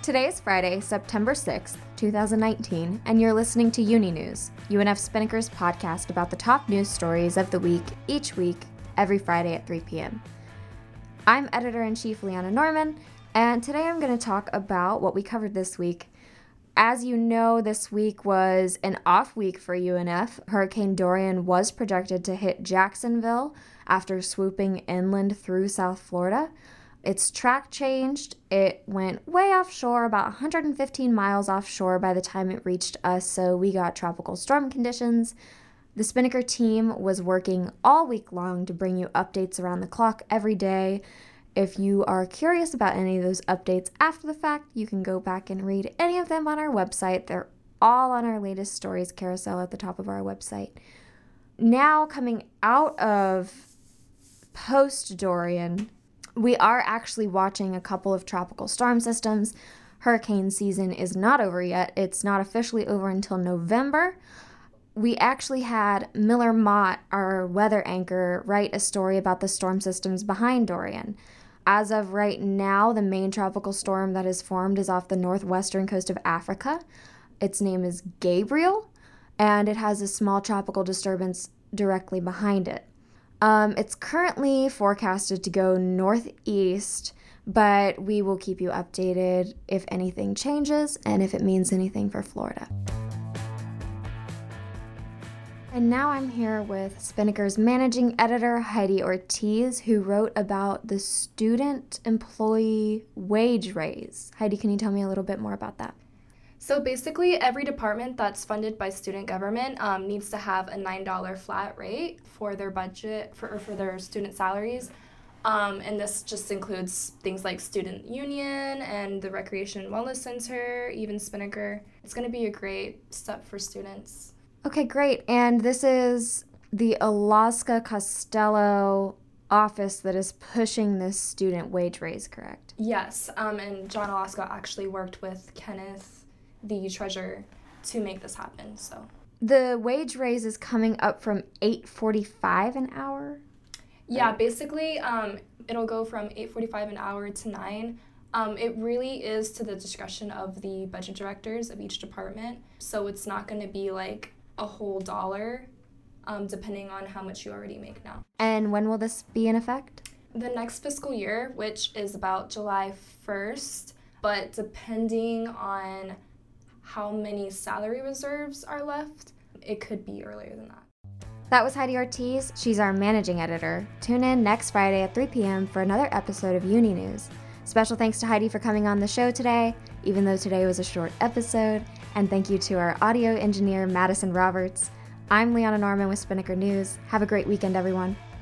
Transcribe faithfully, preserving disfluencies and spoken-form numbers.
Today is Friday, September sixth, twenty nineteen, and you're listening to Uni News, U N F Spinnaker's podcast about the top news stories of the week, each week, every Friday at three p.m. I'm Editor-in-Chief Leanna Norman, and today I'm going to talk about what we covered this week. As you know, this week was an off week for U N F. Hurricane Dorian was projected to hit Jacksonville after swooping inland through South Florida. Its track changed. It went way offshore, about one hundred fifteen miles offshore by the time it reached us, so we got tropical storm conditions. The Spinnaker team was working all week long to bring you updates around the clock every day. If you are curious about any of those updates after the fact, you can go back and read any of them on our website. They're all on our latest stories carousel at the top of our website. Now, coming out of post-Dorian, we are actually watching a couple of tropical storm systems. Hurricane season is not over yet. It's not officially over until November. We actually had Miller Mott, our weather anchor, write a story about the storm systems behind Dorian. As of right now, the main tropical storm that is formed is off the northwestern coast of Africa. Its name is Gabriel, and it has a small tropical disturbance directly behind it. Um, it's currently forecasted to go northeast, but we will keep you updated if anything changes and if it means anything for Florida. And now I'm here with Spinnaker's managing editor, Heidi Ortiz, who wrote about the student employee wage raise. Heidi, can you tell me a little bit more about that? So basically, every department that's funded by student government um, needs to have a nine dollars flat rate for their budget, for, or for their student salaries. Um, and this just includes things like student union and the Recreation and Wellness Center, even Spinnaker. It's going to be a great step for students. Okay, great. And this is the Alaska Costello office that is pushing this student wage raise, correct? Yes, um, and John Alaska actually worked with Kenneth, the treasurer, to make this happen. So the wage raise is coming up from eight forty-five an hour? Yeah, basically um, it'll go from eight forty-five an hour to nine. Um, it really is to the discretion of the budget directors of each department. So it's not going to be like a whole dollar, um, depending on how much you already make now. And when will this be in effect? The next fiscal year, which is about July first, but depending on how many salary reserves are left, it could be earlier than that. That was Heidi Ortiz. She's our managing editor. Tune in next Friday at three p.m. for another episode of Uni News. Special thanks to Heidi for coming on the show today, even though today was a short episode. And thank you to our audio engineer, Madison Roberts. I'm Leanna Norman with Spinnaker News. Have a great weekend, everyone.